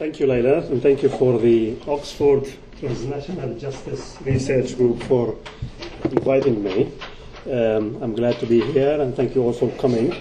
Thank you, Laila, and thank you for the Oxford Transnational Justice Research Group for inviting me. I'm glad to be here, and thank you all for coming.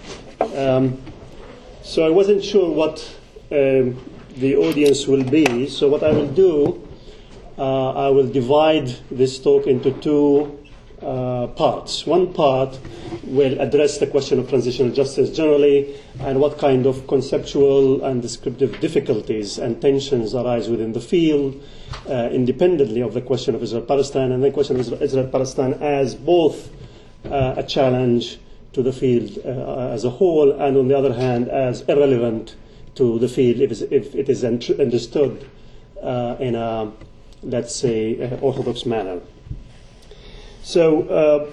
So I wasn't sure what the audience will be, so what I will do, I will divide this talk into two parts. One part will address the question of transitional justice generally and what kind of conceptual and descriptive difficulties and tensions arise within the field, independently of the question of Israel-Palestine, and the question of Israel-Palestine as both a challenge to the field as a whole, and on the other hand as irrelevant to the field if it is understood in a, let's say, orthodox manner. So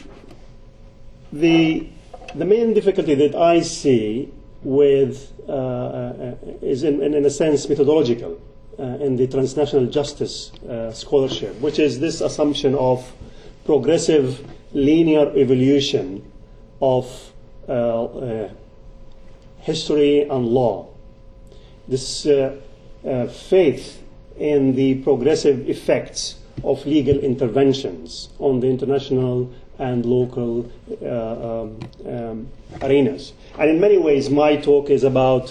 the main difficulty that I see with is in a sense methodological in the transnational justice scholarship, which is this assumption of progressive linear evolution of history and law. This faith in the progressive effects of legal interventions on the international and local arenas. And in many ways, my talk is about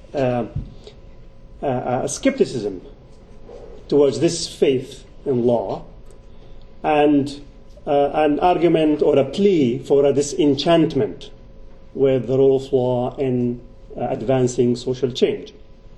skepticism towards this faith in law and an argument or a plea for a disenchantment with the role of law in advancing social change.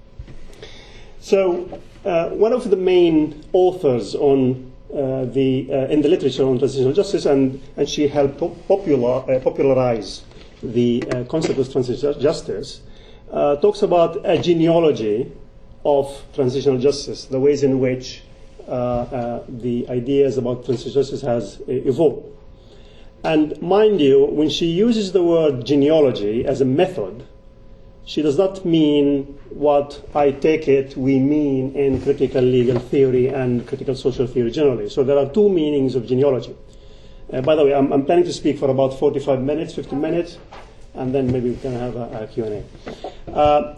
So one of the main authors on in the literature on transitional justice, and she helped popularize the concept of transitional justice, talks about a genealogy of transitional justice, the ways in which the ideas about transitional justice has evolved. And mind you, when she uses the word genealogy as a method, she does not mean what I take it we mean in critical legal theory and critical social theory generally. So there are two meanings of genealogy. By the way, I'm planning to speak for about 45 minutes, 50 minutes, and then maybe we can have a Q&A.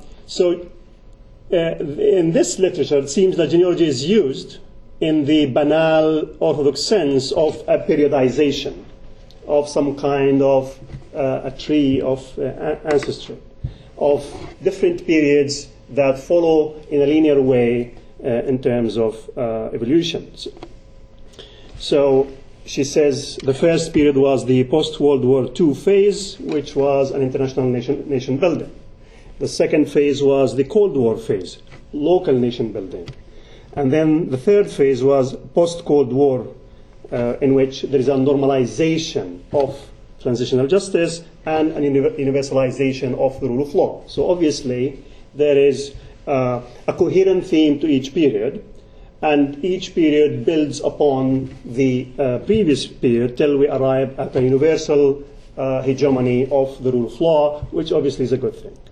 In this literature, it seems that genealogy is used in the banal orthodox sense of a periodization of some kind of a tree of ancestry, of different periods that follow in a linear way in terms of evolution. So she says the first period was the post-World War II phase, which was an international nation building. The second phase was the Cold War phase, local nation building. And then the third phase was post-Cold War, in which there is a normalization of transitional justice and an universalization of the rule of law. So obviously there is a coherent theme to each period, and each period builds upon the previous period till we arrive at a universal hegemony of the rule of law, which obviously is a good thing.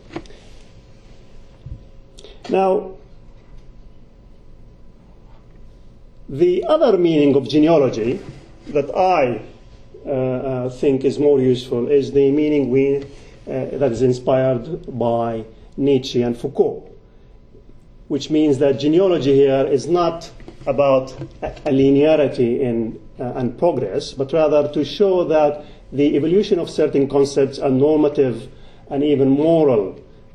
Now, the other meaning of genealogy that I think is more useful is the meaning that is inspired by Nietzsche and Foucault, which means that genealogy here is not about a linearity in and progress, but rather to show that the evolution of certain concepts and normative and even moral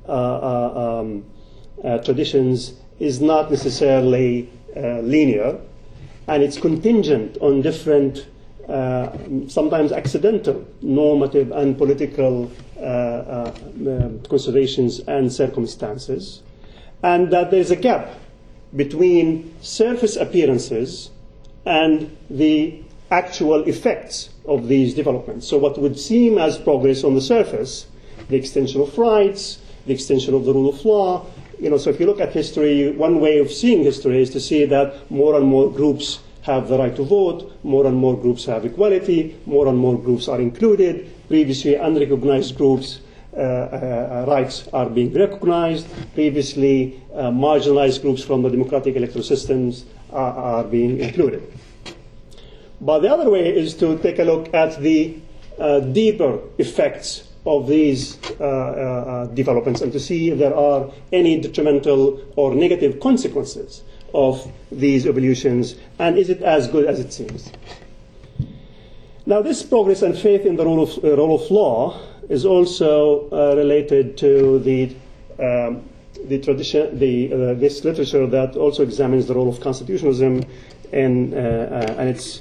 traditions is not necessarily linear, and it's contingent on different sometimes accidental normative and political considerations and circumstances, and that there is a gap between surface appearances and the actual effects of these developments. So what would seem as progress on the surface, the extension of rights, the extension of the rule of law, so if you look at history, one way of seeing history is to see that more and more groups have the right to vote, more and more groups have equality, more and more groups are included. Previously unrecognized groups' rights are being recognized. Previously marginalized groups from the democratic electoral systems are being included. But the other way is to take a look at the deeper effects of these developments and to see if there are any detrimental or negative consequences of these evolutions, and is it as good as it seems? Now, this progress and faith in the rule of law is also related to the tradition, this literature that also examines the role of constitutionalism and its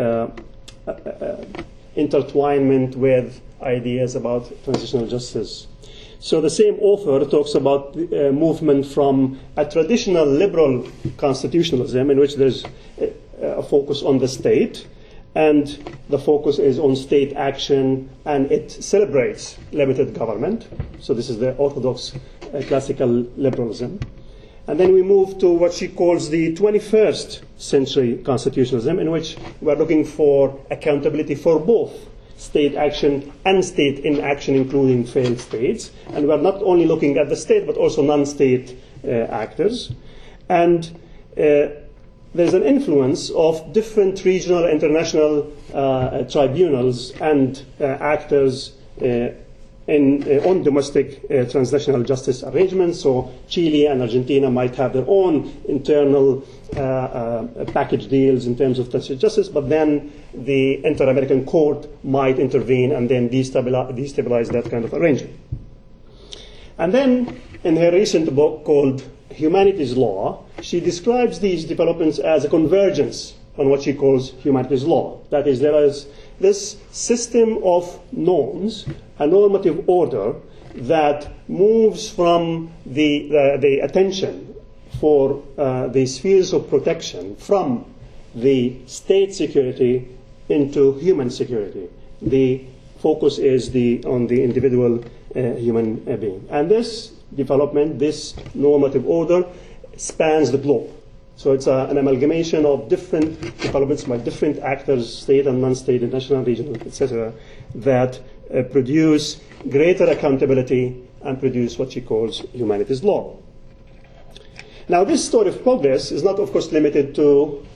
intertwinement with ideas about transitional justice. So the same author talks about the movement from a traditional liberal constitutionalism in which there's a focus on the state, and the focus is on state action, and it celebrates limited government. So this is the orthodox classical liberalism. And then we move to what she calls the 21st century constitutionalism, in which we're looking for accountability for both state action and state inaction, including failed states. And we're not only looking at the state, but also non-state actors. And there's an influence of different regional and international tribunals and actors on domestic transnational justice arrangements. So Chile and Argentina might have their own internal package deals in terms of transitional justice, but then the Inter-American Court might intervene and then destabilize that kind of arrangement. And then in her recent book called Humanities Law, she describes these developments as a convergence on what she calls humanities law. That is, there is this system of norms, a normative order that moves from the attention for the spheres of protection from the state security into human security. The focus is on the individual human being. And this development, this normative order, spans the globe. So it's an amalgamation of different developments by different actors, state and non-state, national, regional, etc., that produce greater accountability and produce what she calls humanities law. Now, this story of progress is not, of course, limited to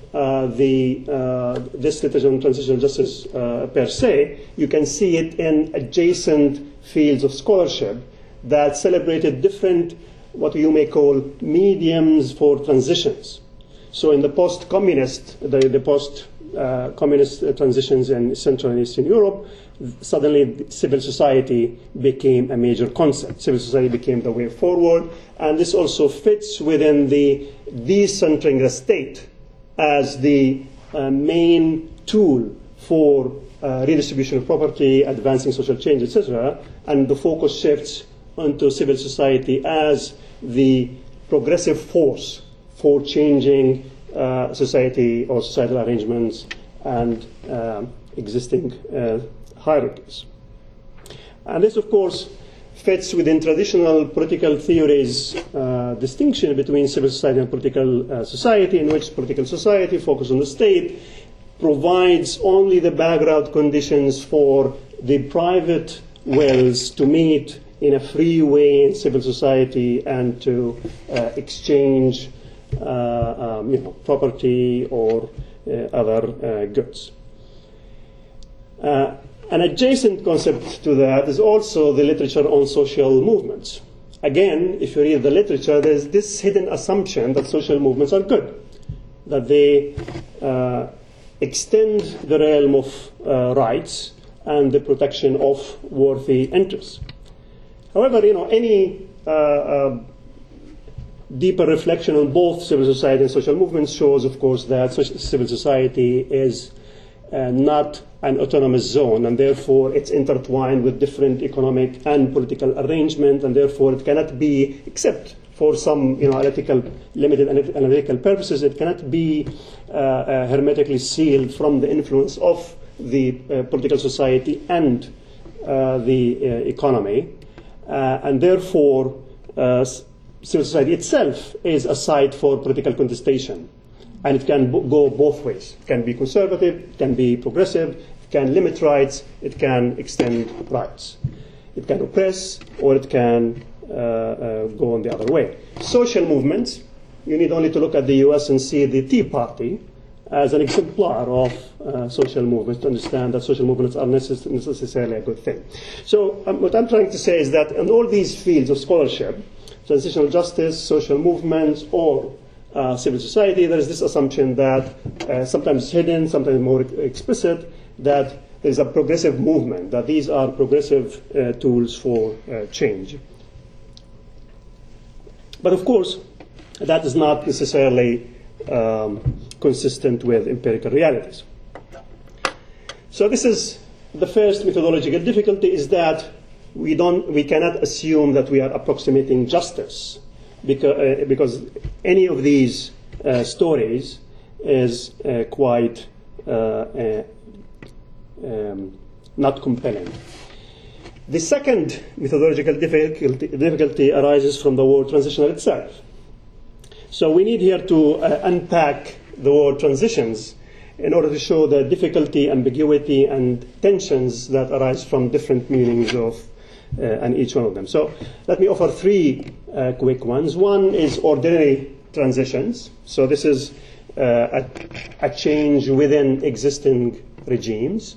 this literature on transitional justice per se. You can see it in adjacent fields of scholarship that celebrated different, what you may call, mediums for transitions. So in the post-communist, the post-communist transitions in Central and Eastern Europe, suddenly civil society became a major concept. Civil society became the way forward, and this also fits within the decentering the state as the main tool for redistribution of property, advancing social change, etc., and the focus shifts onto civil society as the progressive force for changing society or societal arrangements and existing hierarchies. And this, of course, fits within traditional political theories' distinction between civil society and political society, in which political society, focused on the state, provides only the background conditions for the private wills to meet in a free way in civil society and to exchange property or other goods. An adjacent concept to that is also the literature on social movements. Again, if you read the literature, there's this hidden assumption that social movements are good, that they extend the realm of rights and the protection of worthy interests. However, any deeper reflection on both civil society and social movements shows, of course, that civil society is not an autonomous zone, and therefore it's intertwined with different economic and political arrangement, and therefore it cannot be, except for some limited analytical purposes, it cannot be hermetically sealed from the influence of the political society and the economy. And therefore, civil society itself is a site for political contestation. And it can go both ways. It can be conservative, it can be progressive, it can limit rights, it can extend rights. It can oppress, or it can go on the other way. Social movements, you need only to look at the US and see the Tea Party as an exemplar of social movements, to understand that social movements are necessarily a good thing. So what I'm trying to say is that in all these fields of scholarship, transitional justice, social movements, or civil society, there is this assumption that sometimes hidden, sometimes more explicit, that there is a progressive movement, that these are progressive tools for change. But of course, that is not necessarily consistent with empirical realities. So this is the first methodological difficulty, is that we cannot assume that we are approximating justice, because any of these stories is quite not compelling. The second methodological difficulty arises from the word transitional itself. So we need here to unpack the word transitions in order to show the difficulty, ambiguity, and tensions that arise from different meanings of and each one of them. So let me offer three quick ones. One is ordinary transitions. So this is a change within existing regimes.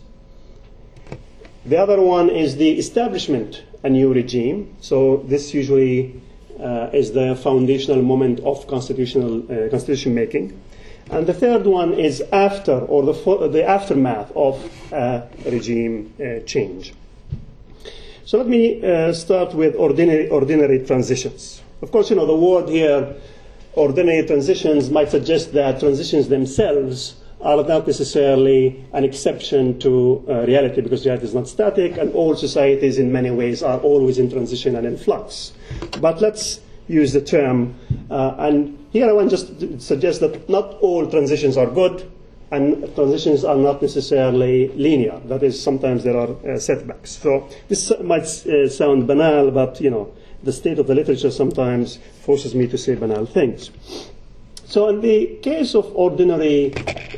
The other one is the establishment a new regime. So this usually is the foundational moment of constitution making. And the third one is after, or the aftermath of regime change. So let me start with ordinary transitions. Of course, the word here, ordinary transitions, might suggest that transitions themselves are not necessarily an exception to reality, because reality is not static, and all societies in many ways are always in transition and in flux. But let's use the term, and here I want just to suggest that not all transitions are good, and transitions are not necessarily linear. That is, sometimes there are setbacks. So this might sound banal, but the state of the literature sometimes forces me to say banal things. So in the case of ordinary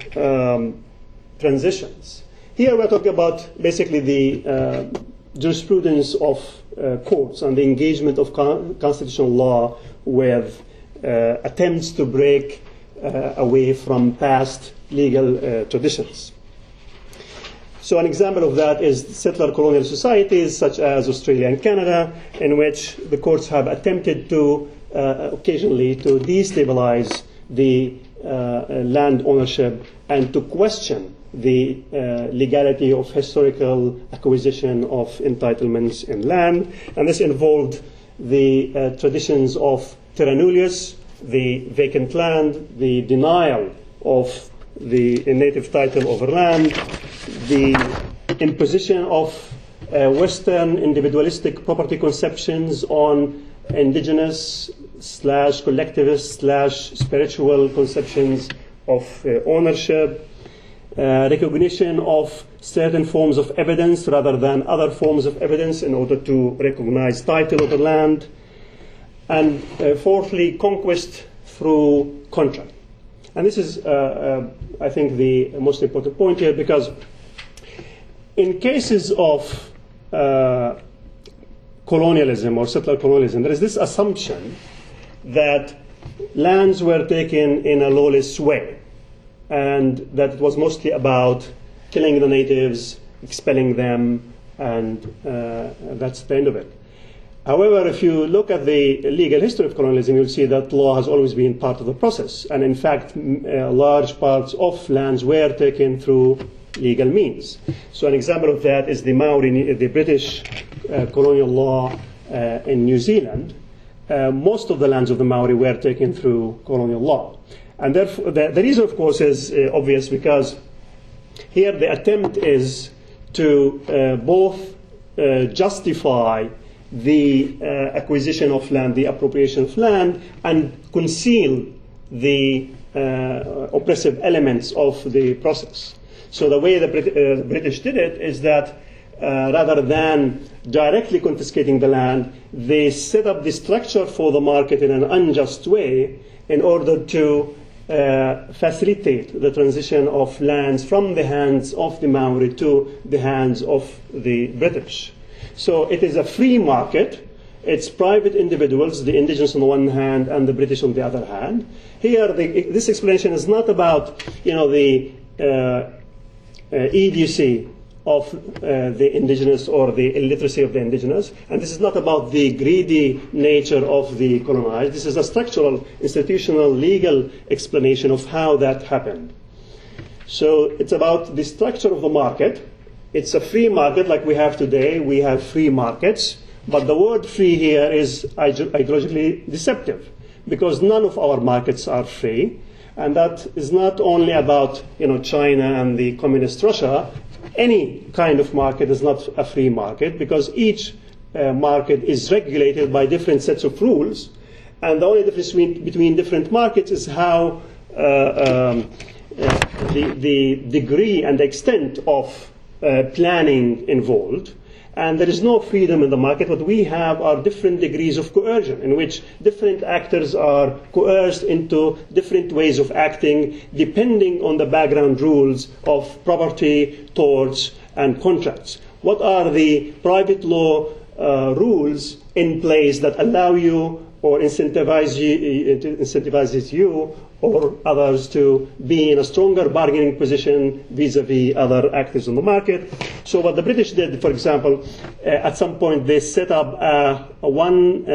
transitions, here we're talking about basically the jurisprudence of courts and the engagement of constitutional law with attempts to break away from past legal traditions. So an example of that is settler colonial societies such as Australia and Canada, in which the courts have attempted to occasionally to destabilize the land ownership and to question the legality of historical acquisition of entitlements in land. And this involved the traditions of terra nullius, the vacant land, the denial of the native title over land, the imposition of Western individualistic property conceptions on indigenous / collectivist / spiritual conceptions of ownership, recognition of certain forms of evidence rather than other forms of evidence in order to recognize title over land, and fourthly, conquest through contract. And this is, I think, the most important point here, because in cases of colonialism or settler colonialism, there is this assumption that lands were taken in a lawless way, and that it was mostly about killing the natives, expelling them, and that's the end of it. However, if you look at the legal history of colonialism, you'll see that law has always been part of the process. And in fact, large parts of lands were taken through legal means. So an example of that is the Maori, the British colonial law in New Zealand. Most of the lands of the Maori were taken through colonial law. And therefore, the reason, of course, is obvious, because here the attempt is to both justify the acquisition of land, the appropriation of land, and conceal the oppressive elements of the process. So the way the British did it is that rather than directly confiscating the land, they set up the structure for the market in an unjust way in order to facilitate the transition of lands from the hands of the Maori to the hands of the British. So it is a free market It's private individuals, the indigenous on the one hand and the British on the other hand. Here, this explanation is not about, the idiocy of the indigenous or the illiteracy of the indigenous, and this is not about the greedy nature of the colonized. This is a structural, institutional, legal explanation of how that happened. So it's about the structure of the market. It's a free market like we have today. We have free markets. But the word free here is ideologically deceptive, because none of our markets are free. And that is not only about China and the communist Russia. Any kind of market is not a free market, because each market is regulated by different sets of rules. And the only difference between different markets is how the degree and the extent of planning involved. And there is no freedom in the market. What we have are different degrees of coercion, in which different actors are coerced into different ways of acting, depending on the background rules of property, torts, and contracts. What are the private law rules in place that allow you or incentivizes you or others to be in a stronger bargaining position vis-à-vis other actors on the market? So what the British did, for example, at some point they set up a one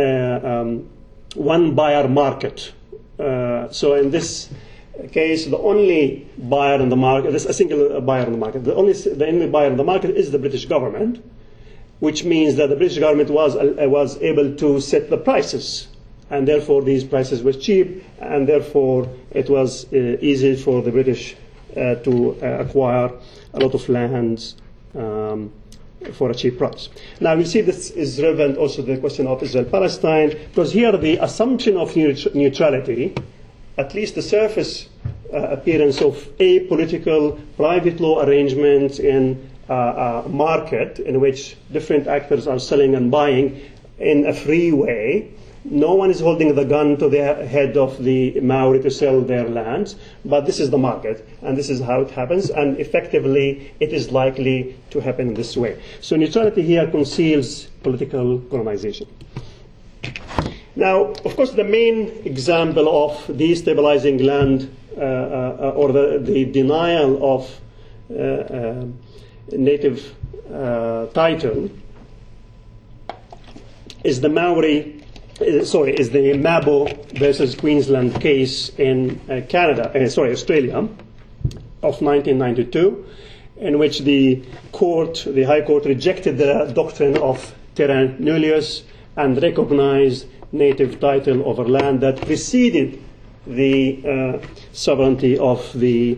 buyer market. So in this case, the only buyer in the market, there's a single buyer in the market. The only buyer in the market is the British government, which means that the British government was able to set the prices. And therefore, these prices were cheap, and therefore, it was easy for the British to acquire a lot of lands for a cheap price. Now, we see this is relevant also to the question of Israel-Palestine, because here the assumption of neutrality, at least the surface appearance of apolitical private law arrangements in a market in which different actors are selling and buying in a free way. No one is holding the gun to the head of the Maori to sell their lands, but this is the market, and this is how it happens, and effectively it is likely to happen in this way. So neutrality here conceals political colonization. Now, of course, the main example of destabilizing land or the denial of native title is the Mabo versus Queensland case in Australia of 1992, in which the High Court rejected the doctrine of terra nullius and recognized native title over land that preceded the sovereignty of the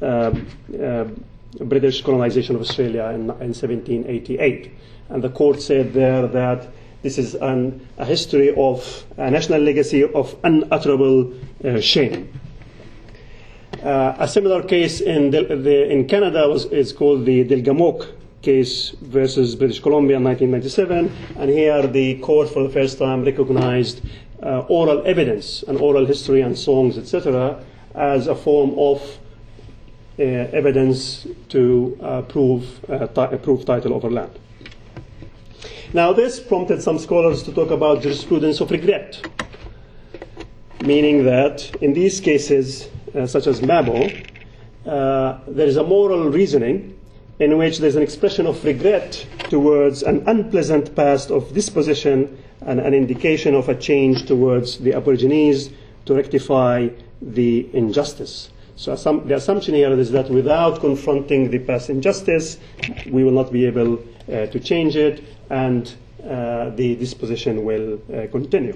British colonization of Australia in 1788. And the court said there that this is a history of a national legacy of unutterable shame. A similar case in Canada is called the Delgamuukw case versus British Columbia in 1997, and here the court for the first time recognized oral evidence and oral history and songs, etc., as a form of evidence to prove title over land. Now, this prompted some scholars to talk about jurisprudence of regret, meaning that in these cases, such as Mabo, there is a moral reasoning in which there's an expression of regret towards an unpleasant past of disposition and an indication of a change towards the Aborigines to rectify the injustice. So the assumption here is that without confronting the past injustice, we will not be able to change it, and the disposition will continue.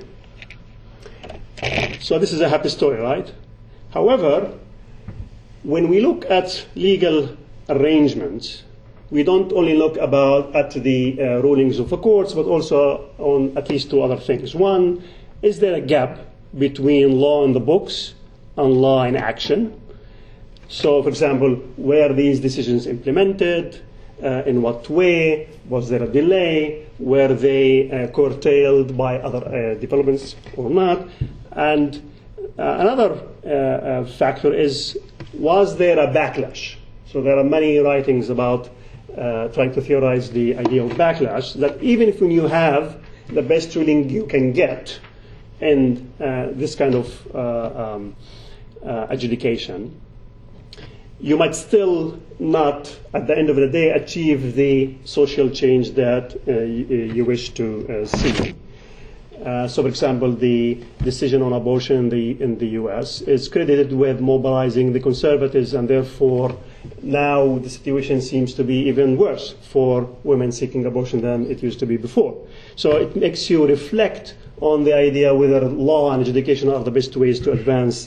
So this is a happy story, right? However, when we look at legal arrangements, we don't only look at the rulings of the courts, but also on at least two other things. One, is there a gap between law in the books and law in action? So, for example, were these decisions implemented? In what way? Was there a delay? Were they curtailed by other developments or not? And another factor is, was there a backlash? So there are many writings about trying to theorize the idea of backlash, that even if when you have the best ruling you can get in this kind of adjudication, you might still not, at the end of the day, achieve the social change that you wish to see. So, for example, the decision on abortion in the U.S. is credited with mobilizing the conservatives, and therefore now the situation seems to be even worse for women seeking abortion than it used to be before. So it makes you reflect on the idea whether law and education are the best ways to advance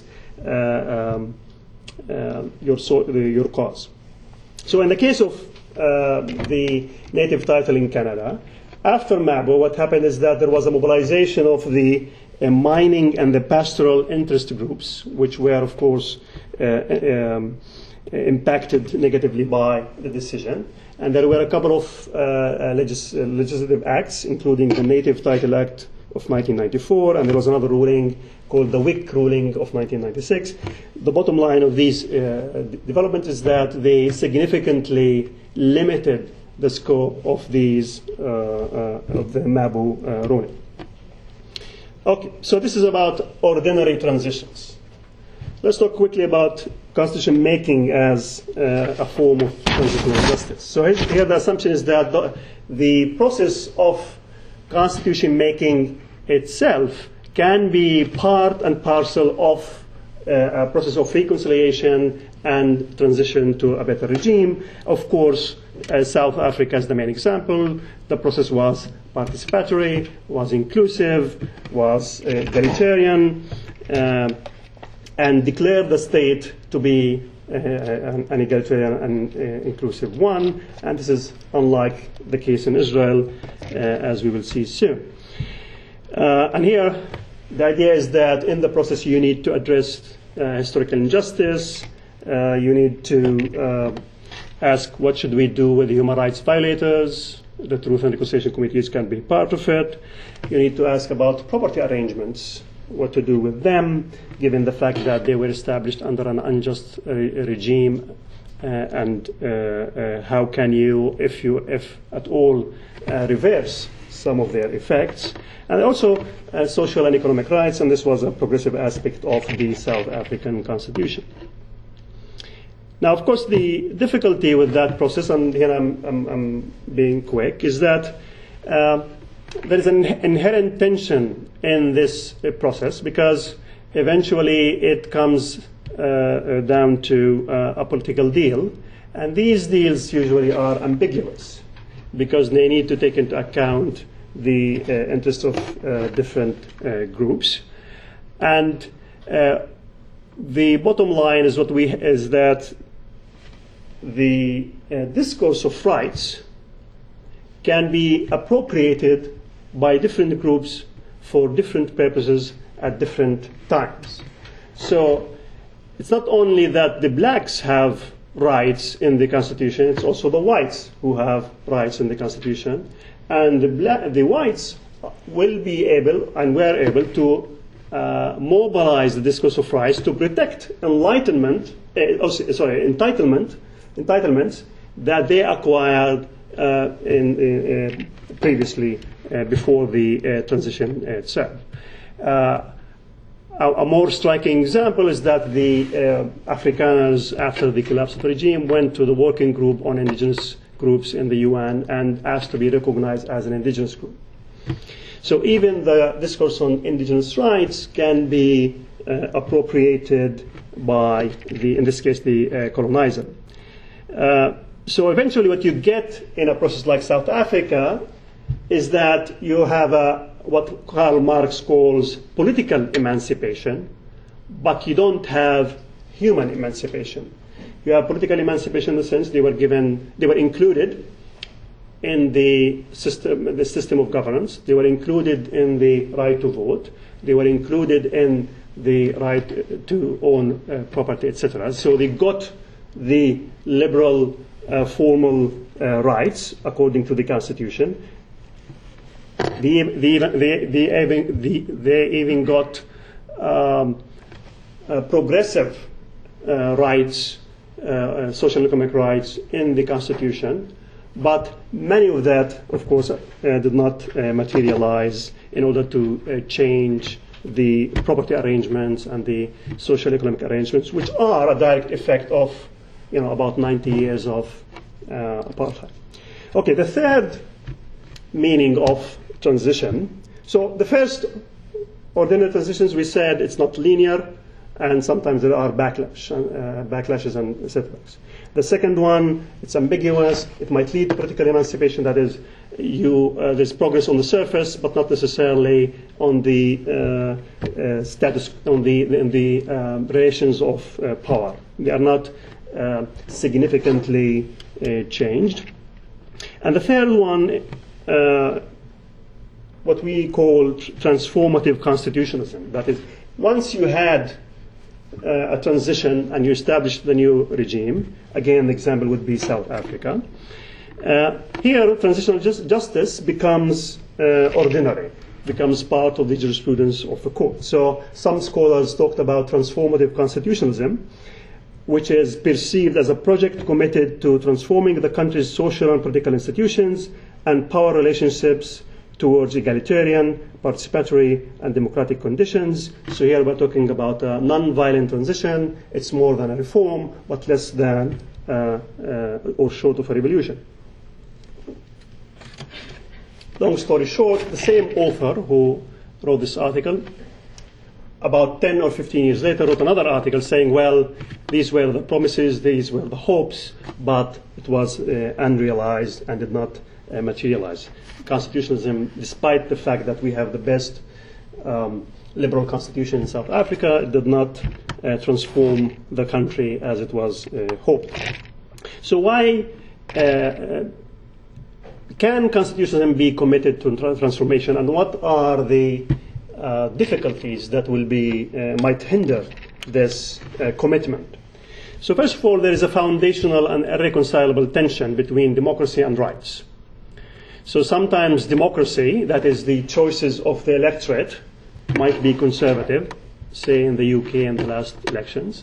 your cause. So in the case of the native title in Canada, after Mabo, what happened is that there was a mobilization of the mining and the pastoral interest groups, which were, of course, impacted negatively by the decision. And there were a couple of legislative acts, including the Native Title Act of 1994, and there was another ruling called the Wick ruling of 1996. The bottom line of these developments is that they significantly limited the scope of these of the Mabo ruling. Okay, so this is about ordinary transitions. Let's talk quickly about constitution making as a form of transitional justice. So here the assumption is that the process of constitution making itself can be part and parcel of a process of reconciliation and transition to a better regime. Of course, South Africa is the main example. The process was participatory, was inclusive, was egalitarian, and declared the state to be an egalitarian and inclusive one. And this is unlike the case in Israel, as we will see soon. And here, the idea is that in the process you need to address historical injustice. You need to ask what should we do with the human rights violators. The Truth and Reconciliation Committees can be part of it. You need to ask about property arrangements, what to do with them, given the fact that they were established under an unjust regime, and how can you, if at all, reverse some of their effects. And also social and economic rights, and this was a progressive aspect of the South African Constitution. Now, of course, the difficulty with that process, and here I'm being quick, is that there is an inherent tension in this process, because eventually it comes down to a political deal, and these deals usually are ambiguous because they need to take into account the interests of different groups. And the bottom line is that the discourse of rights can be appropriated by different groups for different purposes at different times. So it's not only that the blacks have rights in the Constitution, it's also the whites who have rights in the Constitution. And the whites will be able and were able to mobilize the discourse of rights to protect entitlements that they acquired previously before the transition itself. A more striking example is that the Afrikaners, after the collapse of the regime, went to the working group on indigenous groups in the UN and asked to be recognized as an indigenous group. So even the discourse on indigenous rights can be appropriated by in this case, the colonizer. So eventually what you get in a process like South Africa is that you have what Karl Marx calls political emancipation, but you don't have human emancipation. You have political emancipation in the sense they were included in the system of governance. They were included in the right to vote. They were included in the right to own property, etc. So they got the liberal formal rights according to the Constitution. They even got progressive rights, social and economic rights in the Constitution, but many of that, of course, did not materialize in order to change the property arrangements and the social economic arrangements, which are a direct effect of about 90 years of apartheid. Okay, the third meaning of transition. So the first ordinary transitions, we said it's not linear, and sometimes there are backlashes and setbacks. The second one, it's ambiguous. It might lead to political emancipation. That is, there's progress on the surface, but not necessarily on the status, on the relations of power. They are not significantly changed. And the third one, what we call transformative constitutionalism. That is, once you had a transition and you established the new regime, again, the example would be South Africa. Here, transitional justice becomes ordinary, becomes part of the jurisprudence of the court. So some scholars talked about transformative constitutionalism, which is perceived as a project committed to transforming the country's social and political institutions and power relationships towards egalitarian, participatory, and democratic conditions. So here we're talking about a non-violent transition. It's more than a reform, but less than or short of a revolution. Long story short, the same author who wrote this article, about 10 or 15 years later, wrote another article saying, well, these were the promises, these were the hopes, but it was unrealized and did not materialize. Constitutionalism, despite the fact that we have the best liberal constitution in South Africa, it did not transform the country as it was hoped. So why can constitutionalism be committed to transformation, and what are the difficulties that will be might hinder this commitment? So first of all, there is a foundational and irreconcilable tension between democracy and rights. So sometimes democracy, that is the choices of the electorate, might be conservative, say in the UK in the last elections.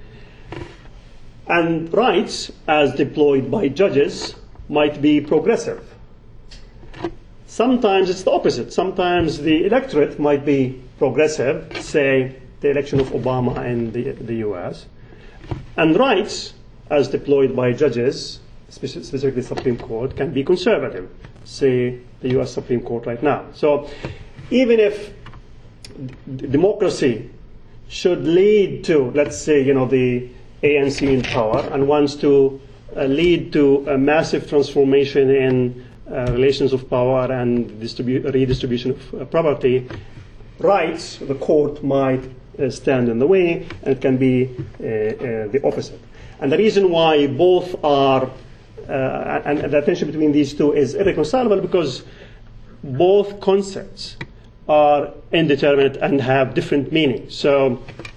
And rights, as deployed by judges, might be progressive. Sometimes it's the opposite. Sometimes the electorate might be progressive, say the election of Obama in the US. And rights, as deployed by judges, specifically the Supreme Court, can be conservative, say the US Supreme Court right now. So even if democracy should lead to, let's say, the ANC in power and wants to lead to a massive transformation in relations of power and redistribution of property, rights, the court might stand in the way, and it can be the opposite. And the reason why both are and the tension between these two is irreconcilable because both concepts are indeterminate and have different meanings. So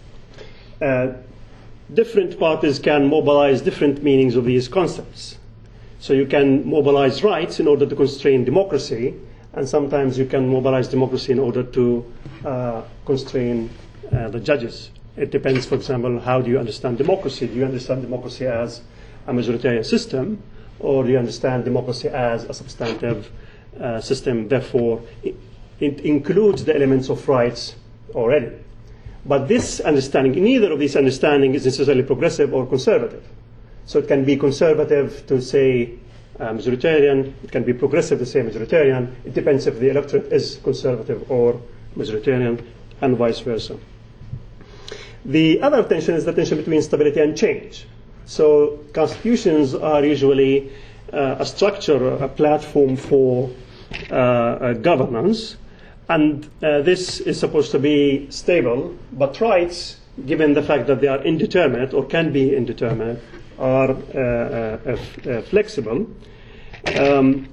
different parties can mobilize different meanings of these concepts. So you can mobilize rights in order to constrain democracy, and sometimes you can mobilize democracy in order to constrain the judges. It depends, for example, how do you understand democracy? Do you understand democracy as a majoritarian system, or do you understand democracy as a substantive system? Therefore, it includes the elements of rights already. But this understanding, neither of these understandings is necessarily progressive or conservative. So it can be conservative to say majoritarian, it can be progressive to say majoritarian. It depends if the electorate is conservative or majoritarian, and vice versa. The other tension is the tension between stability and change. So constitutions are usually a structure, a platform for governance, and this is supposed to be stable, but rights, given the fact that they are indeterminate or can be indeterminate, are flexible. And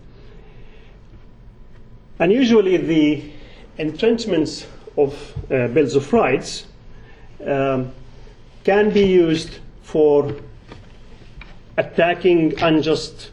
usually the entrenchments of bills of rights can be used for attacking unjust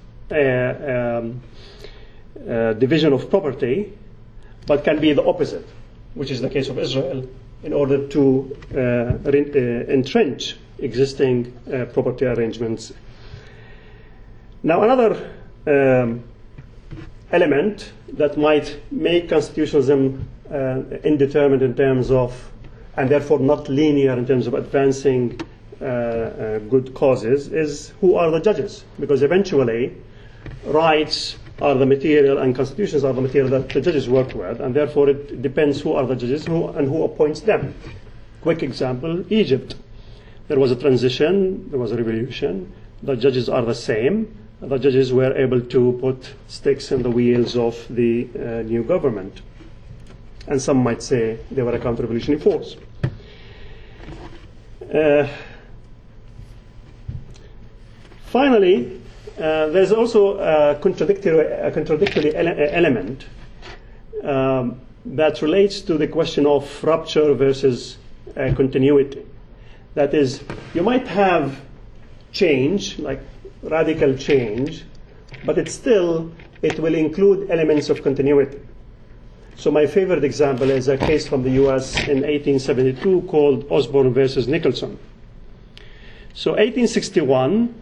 division of property, but can be the opposite, which is the case of Israel, in order to entrench existing property arrangements. Now, another element that might make constitutionalism indeterminate in terms of, and therefore not linear in terms of advancing good causes, is who are the judges? Because eventually rights are the material and constitutions are the material that the judges work with, and therefore it depends who are the judges and who appoints them. Quick example, Egypt. There was a transition, there was a revolution, the judges are the same. The judges were able to put sticks in the wheels of the new government. And some might say they were a counter-revolutionary force. Finally, there's also a contradictory element that relates to the question of rupture versus continuity. That is, you might have change, like radical change, but it will include elements of continuity. So my favorite example is a case from the US in 1872 called Osborne versus Nicholson. So 1861,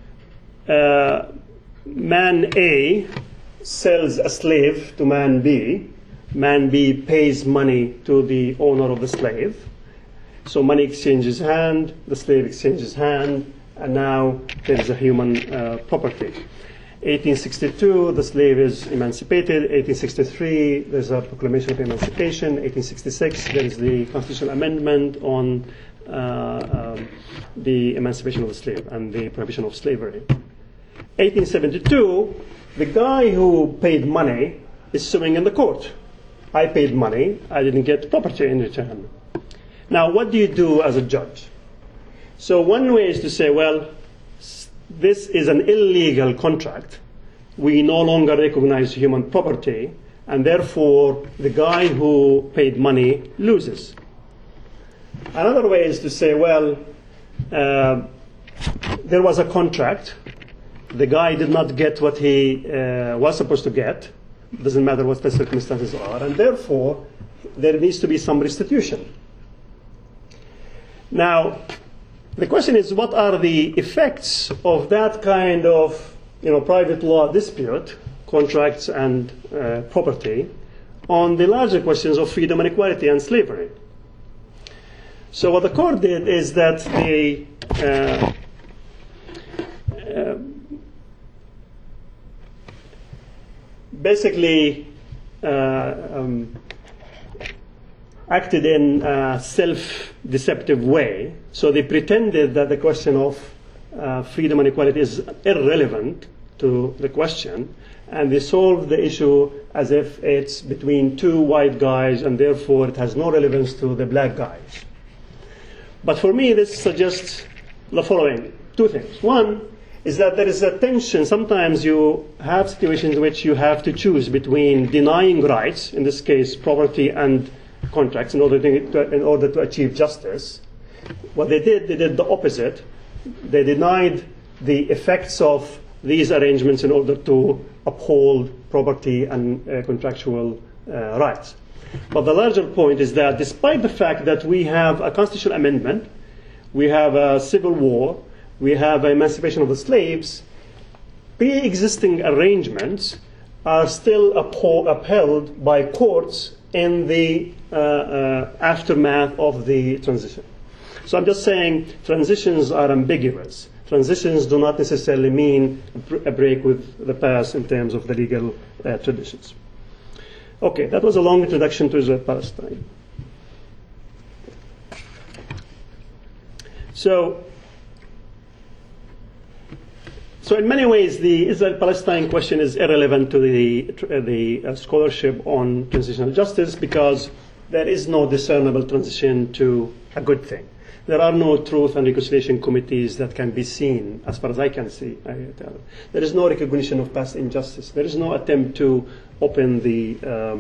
man A sells a slave to man B. Man B pays money to the owner of the slave. So money exchanges hand, the slave exchanges hand, and now there is a human property. 1862, the slave is emancipated. 1863, there's a proclamation of emancipation. 1866, there is the constitutional amendment on the emancipation of the slave and the prohibition of slavery. 1872, the guy who paid money is suing in the court. I paid money, I didn't get property in return. Now, what do you do as a judge? So one way is to say, well, this is an illegal contract. We no longer recognize human property, and therefore the guy who paid money loses. Another way is to say, well, there was a contract. The guy did not get what he was supposed to get. It doesn't matter what the circumstances are, and therefore there needs to be some restitution. Now, the question is, what are the effects of that kind of private law dispute, contracts and property, on the larger questions of freedom and equality and slavery? So what the court did is that they basically acted in a self-deceptive way. So they pretended that the question of freedom and equality is irrelevant to the question, and they solved the issue as if it's between two white guys, and therefore it has no relevance to the black guys. But for me, this suggests the following two things. One is that there is a tension. Sometimes you have situations in which you have to choose between denying rights, in this case property and contracts, in order to achieve justice. What they did the opposite. They denied the effects of these arrangements in order to uphold property and contractual rights. But the larger point is that despite the fact that we have a constitutional amendment, we have a civil war, we have emancipation of the slaves, pre-existing arrangements are still upheld by courts in the aftermath of the transition. So I'm just saying transitions are ambiguous. Transitions do not necessarily mean a break with the past in terms of the legal traditions. Okay, that was a long introduction to Israel-Palestine. So in many ways, the Israel-Palestine question is irrelevant to the scholarship on transitional justice, because there is no discernible transition to a good thing. There are no truth and reconciliation committees that can be seen, as far as I can see. There is no recognition of past injustice. There is no attempt to open the,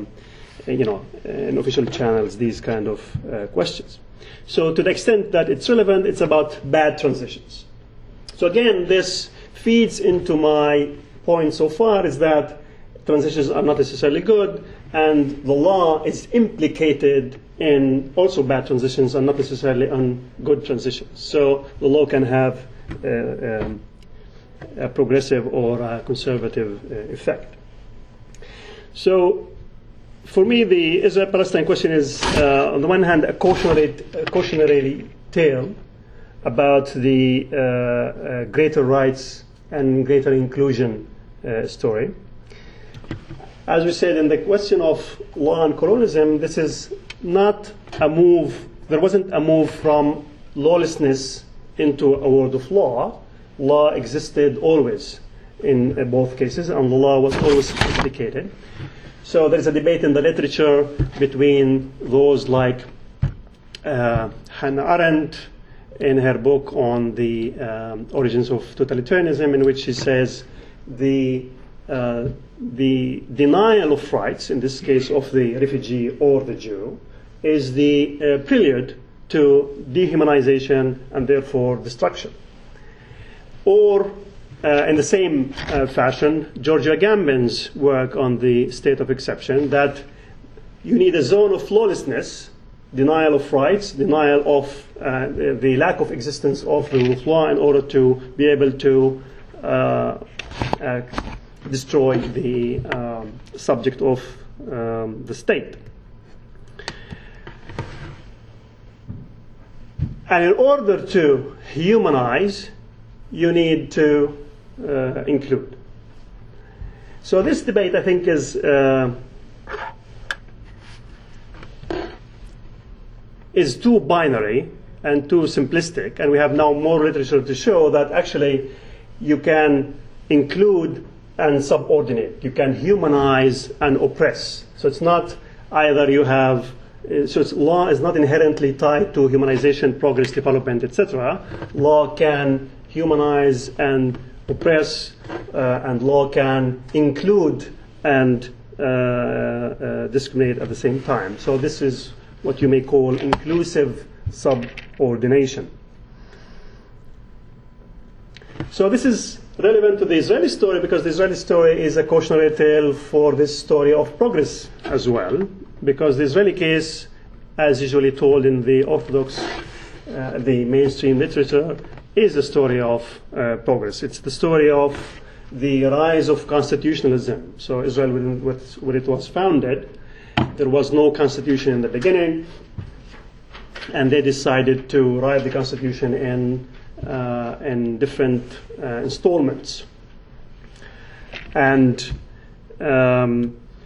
in official channels, these kind of questions. So to the extent that it's relevant, it's about bad transitions. So again, this feeds into my point so far, is that transitions are not necessarily good, and the law is implicated in also bad transitions and not necessarily on good transitions. So the law can have a progressive or a conservative effect. So, for me, the Israel-Palestine question is, on the one hand, a cautionary tale about the greater rights and greater inclusion story. As we said in the question of law and colonialism, this is not a move, there wasn't a move from lawlessness into a world of law. Law existed always in both cases, and the law was always sophisticated. So there is a debate in the literature between those like Hannah Arendt in her book on the origins of totalitarianism, in which she says the denial of rights, in this case of the refugee or the Jew, is the prelude to dehumanization and therefore destruction. Or, in the same fashion, Georgia Gambin's work on the state of exception, that you need a zone of lawlessness, denial of rights, denial of the lack of existence of the rule of law in order to be able to destroy the subject of the state. And in order to humanize, you need to include. So this debate, I think, is too binary and too simplistic, and we have now more literature to show that actually you can include and subordinate, you can humanize and oppress. So it's not either you have, law is not inherently tied to humanization, progress, development, etc. Law can humanize and oppress, and law can include and discriminate at the same time. So this is what you may call inclusive subordination. So this is relevant to the Israeli story because the Israeli story is a cautionary tale for this story of progress as well, because the Israeli case, as usually told in the Orthodox, the mainstream literature, is the story of progress. It's the story of the rise of constitutionalism. So Israel, when it was founded, there was no constitution in the beginning, and they decided to write the constitution in different installments. And the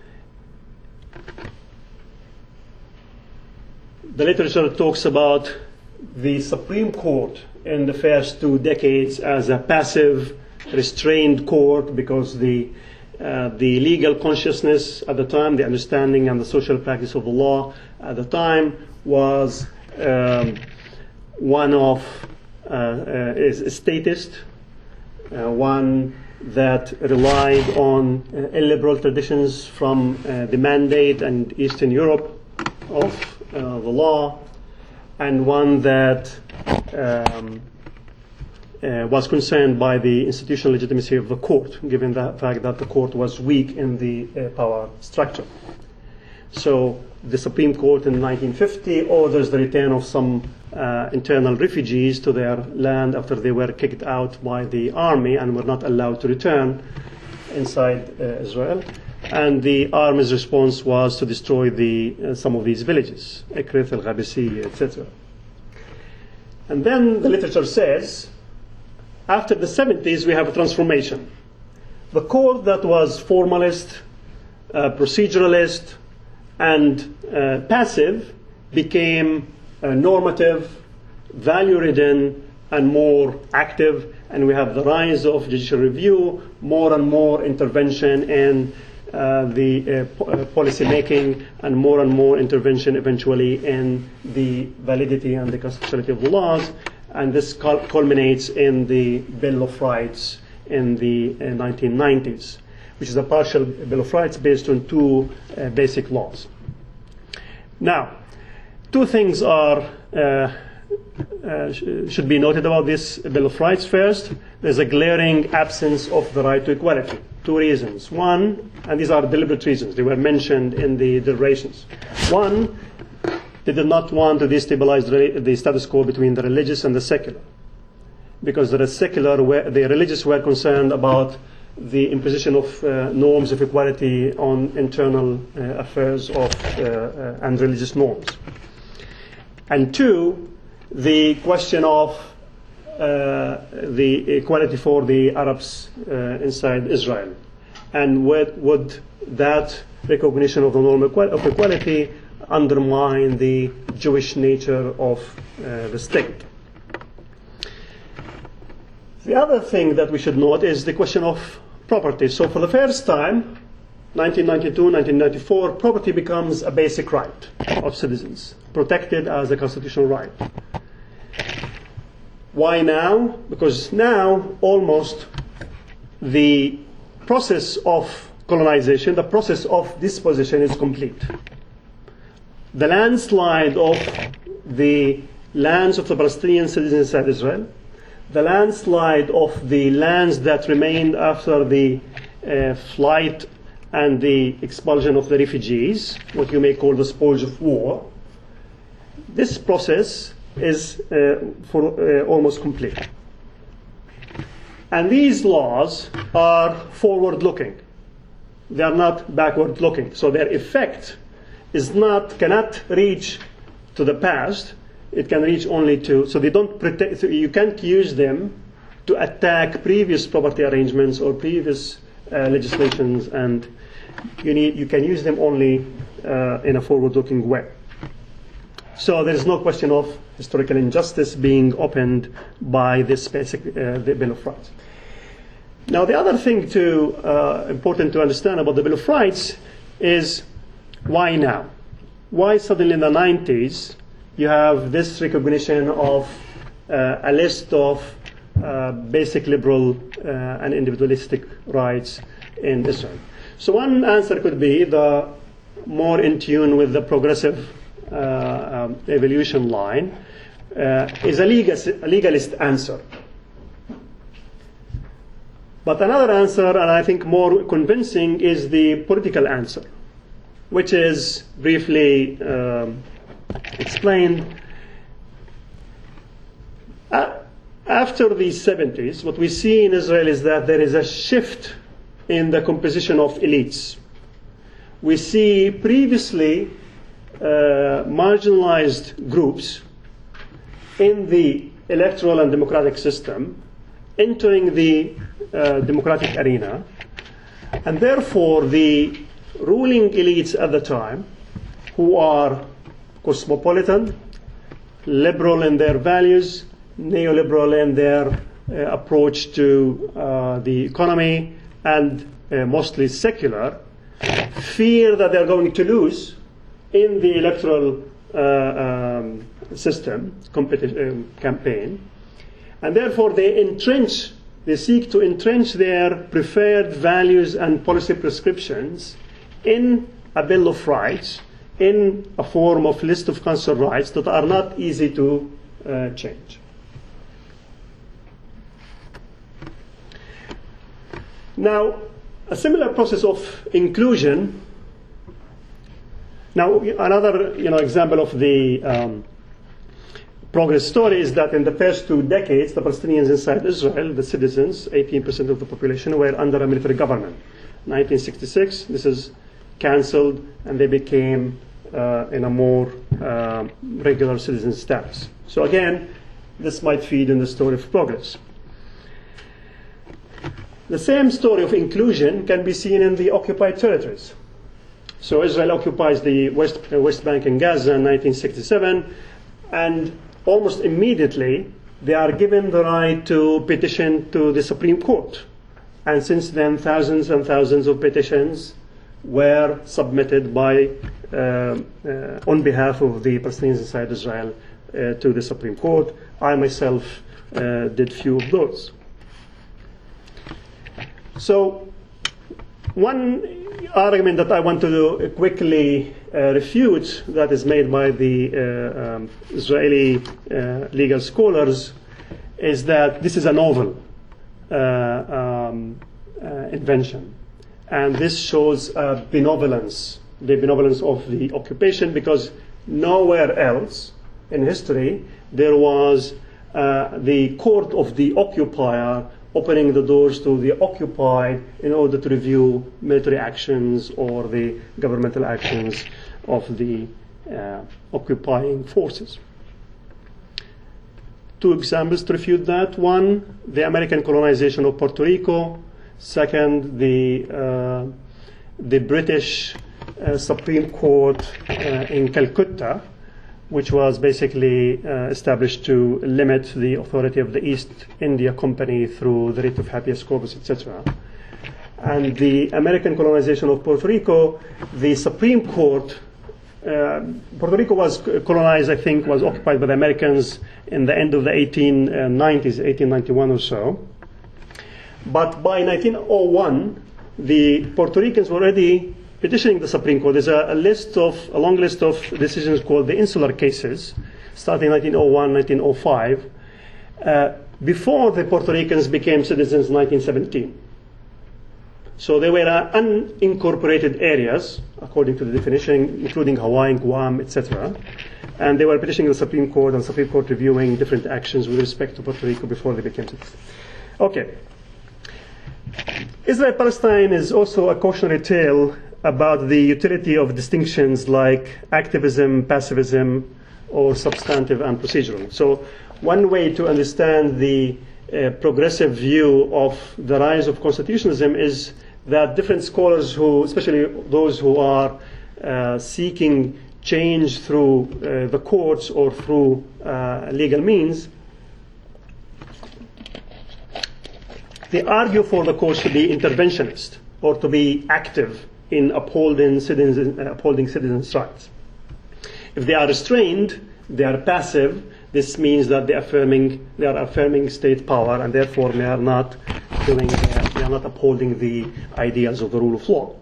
literature talks about the Supreme Court in the first 2 decades as a passive, restrained court, because the legal consciousness at the time, the understanding and the social practice of the law at the time was one of is statist, one that relied on illiberal traditions from the Mandate and Eastern Europe of the law, and one that was concerned by the institutional legitimacy of the court, given the fact that the court was weak in the power structure. So the Supreme Court in 1950 orders the return of some internal refugees to their land after they were kicked out by the army and were not allowed to return inside Israel. And the army's response was to destroy some of these villages, Ekrit, al-Ghabisi, etc. And then the literature says, after the 70s, we have a transformation. The court that was formalist, proceduralist, and passive became normative, value-ridden, and more active. And we have the rise of judicial review, more and more intervention in the policy making, and more intervention eventually in the validity and the constitutionality of the laws. And this culminates in the Bill of Rights in the 1990s, which is a partial Bill of Rights based on 2 basic laws. Now, 2 things should be noted about this Bill of Rights. First, there's a glaring absence of the right to equality. 2 reasons. One, and these are deliberate reasons, they were mentioned in the deliberations. One, they did not want to destabilize the status quo between the religious and the secular. because the secular, the religious were concerned about the imposition of norms of equality on internal affairs of and religious norms. And two, the question of the equality for the Arabs inside Israel, and would that recognition of the norm of equality undermine the Jewish nature of the state? The other thing that we should note is the question of property. So for the first time, 1992, 1994, property becomes a basic right of citizens, protected as a constitutional right. Why now? Because now almost the process of colonization, the process of disposition is complete. The landslide of the lands of the Palestinian citizens inside Israel, the landslide of the lands that remained after the flight and the expulsion of the refugees, what you may call the spoils of war, this process is almost complete. And these laws are forward-looking. They are not backward-looking. So their effect cannot reach to the past. It can reach only to, so they don't protect, so you can't use them to attack previous property arrangements or previous legislations, and you can use them only in a forward-looking way. So there is no question of historical injustice being opened by this basic the Bill of Rights. Now, the other thing important to understand about the Bill of Rights is why now? Why suddenly in the 90s you have this recognition of a list of basic liberal and individualistic rights in Israel? So one answer could be the more in tune with the progressive evolution line is a legalist answer. But another answer, and I think more convincing, is the political answer, which is briefly explained. After the 70s, what we see in Israel is that there is a shift in the composition of elites. We see previously marginalized groups in the electoral and democratic system entering the democratic arena, and therefore the ruling elites at the time, who are cosmopolitan, liberal in their values, neoliberal in their approach to the economy, and mostly secular, fear that they're going to lose in the electoral system campaign, and therefore they seek to entrench their preferred values and policy prescriptions in a Bill of Rights, in a form of list of constitutional rights that are not easy to change. Now, a similar process of inclusion. Now, another example of the progress story is that in the first 2 decades, the Palestinians inside Israel, the citizens, 18% of the population, were under a military government. 1966, this is cancelled, and they became in a more regular citizen status. So again, this might feed in the story of progress. The same story of inclusion can be seen in the occupied territories. So Israel occupies the West Bank and Gaza in 1967, and almost immediately they are given the right to petition to the Supreme Court. And since then, thousands and thousands of petitions were submitted on behalf of the Palestinians inside Israel to the Supreme Court. I myself did few of those. So one argument that I want to quickly refute that is made by the Israeli legal scholars is that this is a novel invention. And this shows the benevolence of the occupation, because nowhere else in history there was the court of the occupier opening the doors to the occupied in order to review military actions or the governmental actions of the occupying forces. Two examples to refute that. One, the American colonization of Puerto Rico. Second, the British Supreme Court in Calcutta, which was basically established to limit the authority of the East India Company through the writ of habeas corpus, etc. And the American colonization of Puerto Rico, the Supreme Court, Puerto Rico was colonized, I think, was occupied by the Americans in the end of the 1890s, 1891 or so. But by 1901, the Puerto Ricans were already petitioning the Supreme Court. There's a long list of decisions called the insular cases, starting in 1901, 1905, before the Puerto Ricans became citizens in 1917. So they were unincorporated areas, according to the definition, including Hawaii, Guam, etc. And they were petitioning the Supreme Court, and the Supreme Court reviewing different actions with respect to Puerto Rico before they became citizens. Okay. Israel-Palestine is also a cautionary tale about the utility of distinctions like activism, pacifism, or substantive and procedural. So one way to understand the progressive view of the rise of constitutionalism is that different scholars who, especially those who are seeking change through the courts or through legal means, they argue for the courts to be interventionist or to be active in upholding citizens' rights. If they are restrained, they are passive. This means that they are affirming state power, and therefore they are not upholding the ideals of the rule of law.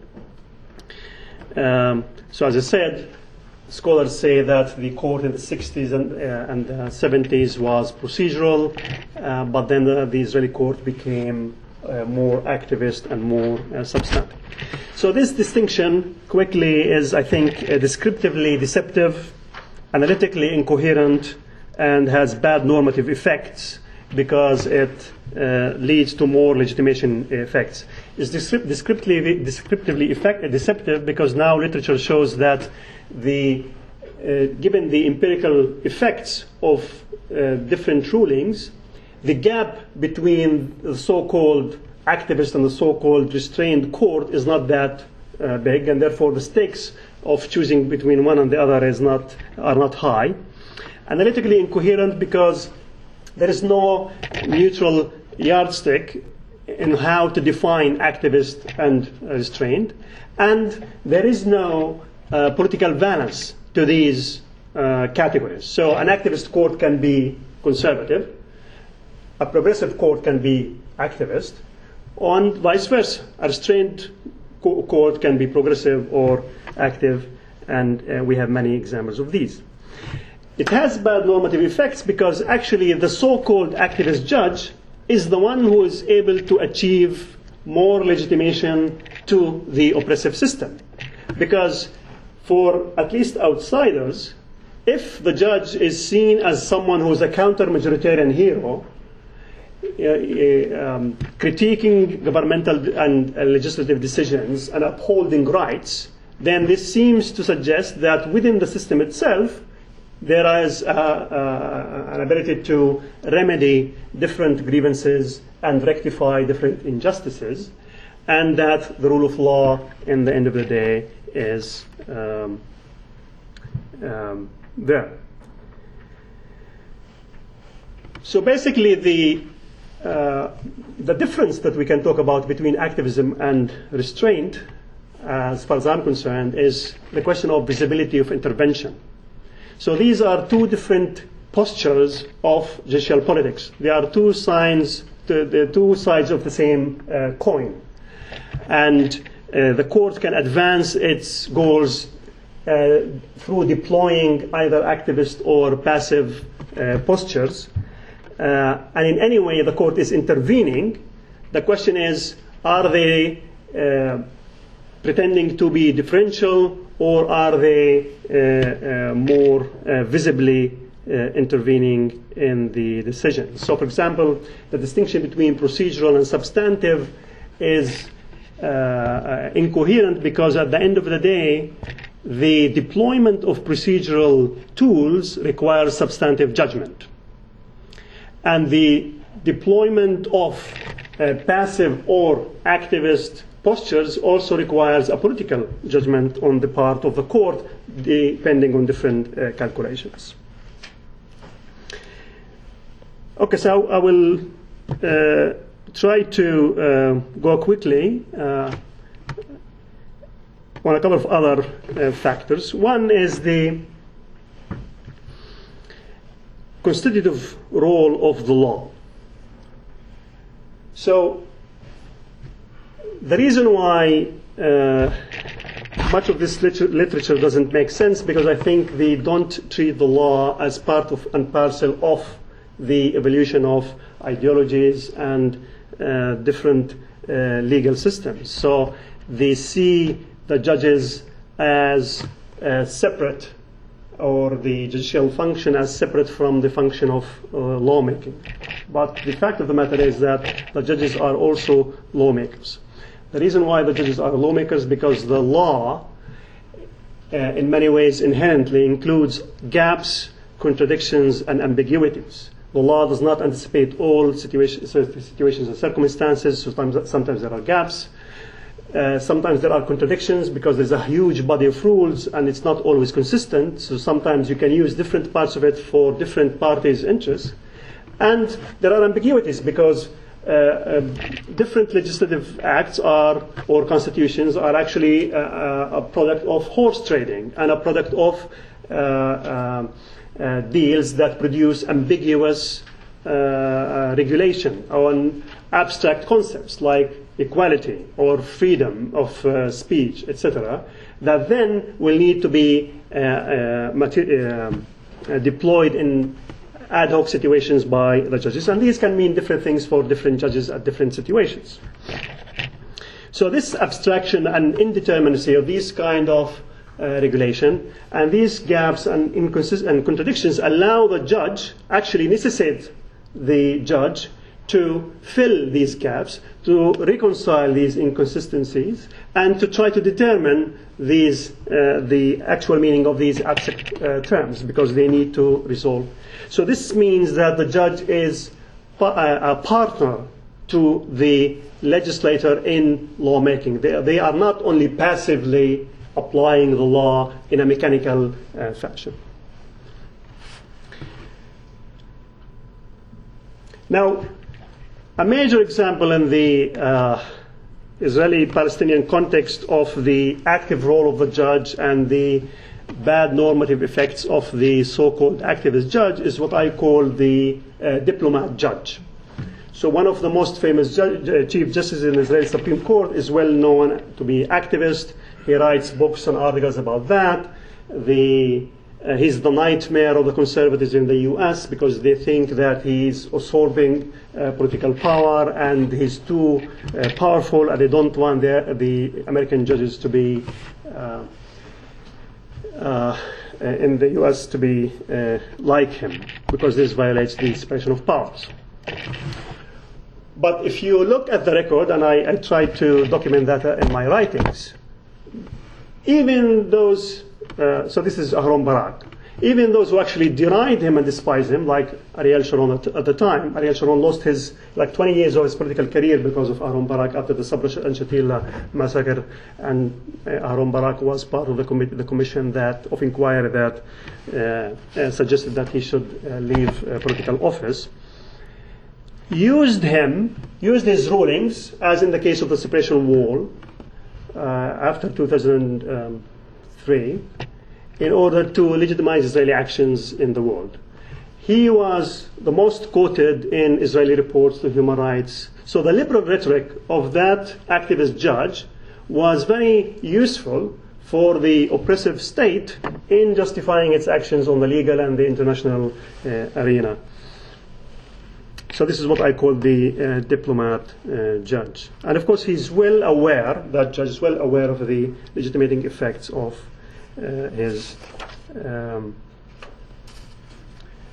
So, as I said, scholars say that the court in the 60s and 70s was procedural, but then the Israeli court became more activist and more substantive. So this distinction quickly is, I think, descriptively deceptive, analytically incoherent, and has bad normative effects because it leads to more legitimation effects. It's descriptively deceptive because now literature shows that given the empirical effects of different rulings, the gap between the so-called activist and the so-called restrained court is not that big, and therefore the stakes of choosing between one and the other are not high. Analytically incoherent because there is no neutral yardstick in how to define activist and restrained, and there is no political balance to these categories. So an activist court can be conservative, a progressive court can be activist, and vice versa. A restrained court can be progressive or active, and we have many examples of these. It has bad normative effects because actually the so-called activist judge is the one who is able to achieve more legitimation to the oppressive system. Because for at least outsiders, if the judge is seen as someone who is a counter-majoritarian hero, critiquing governmental and legislative decisions and upholding rights, then this seems to suggest that within the system itself, there is an ability to remedy different grievances and rectify different injustices, and that the rule of law, in the end of the day, is there. So basically, the difference that we can talk about between activism and restraint, as far as I'm concerned, is the question of visibility of intervention. So these are two different postures of judicial politics. They are two sides of the same coin. And the court can advance its goals through deploying either activist or passive postures. And in any way the court is intervening. The question is, are they pretending to be differential, or are they more visibly intervening in the decision. So, for example, the distinction between procedural and substantive is incoherent because at the end of the day, the deployment of procedural tools requires substantive judgment. And the deployment of passive or activist postures also requires a political judgment on the part of the court, depending on different calculations. Okay, so I will try to go quickly on a couple of other factors. One is the constitutive role of the law. So the reason why much of this literature doesn't make sense, because I think they don't treat the law as part of and parcel of the evolution of ideologies and different legal systems. So they see the judges as separate, or the judicial function as separate from the function of lawmaking. But the fact of the matter is that the judges are also lawmakers. The reason why the judges are lawmakers because the law, in many ways, inherently includes gaps, contradictions, and ambiguities. The law does not anticipate all situations and circumstances. Sometimes there are gaps. Sometimes there are contradictions because there's a huge body of rules and it's not always consistent. So sometimes you can use different parts of it for different parties' interests. And there are ambiguities because different legislative acts or constitutions are actually a product of horse trading and a product of deals that produce ambiguous regulation on abstract concepts like equality or freedom of speech, etc., that then will need to be deployed in ad hoc situations by the judges. And these can mean different things for different judges at different situations. So this abstraction and indeterminacy of these kind of regulation and these gaps and contradictions allow the judge, actually necessitate the judge to fill these gaps, to reconcile these inconsistencies, and to try to determine these the actual meaning of these abstract terms, because they need to resolve. So this means that the judge is a partner to the legislator in lawmaking. They are not only passively applying the law in a mechanical fashion. Now, a major example in the Israeli-Palestinian context of the active role of the judge and the bad normative effects of the so-called activist judge is what I call the diplomat judge. So one of the most famous chief justices in the Israeli Supreme Court is well known to be activist. He writes books and articles about that. He's the nightmare of the conservatives in the U.S. because they think that he's usurping political power and he's too powerful, and they don't want the American judges to be in the U.S. to be like him, because this violates the separation of powers. But if you look at the record, and I try to document that in my writings, even those, so this is Aharon Barak, even those who actually denied him and despised him, like Ariel Sharon at the time. Ariel Sharon lost his 20 years of his political career because of Aharon Barak after the Sabra and Shatila massacre, and Aharon Barak was part of the commission of inquiry that suggested that he should leave political office. Used his rulings, as in the case of the separation wall after 2003, in order to legitimize Israeli actions in the world. He was the most quoted in Israeli reports to human rights. So the liberal rhetoric of that activist judge was very useful for the oppressive state in justifying its actions on the legal and the international arena. So this is what I call the diplomat judge. And of course that judge is well aware of the legitimating effects of his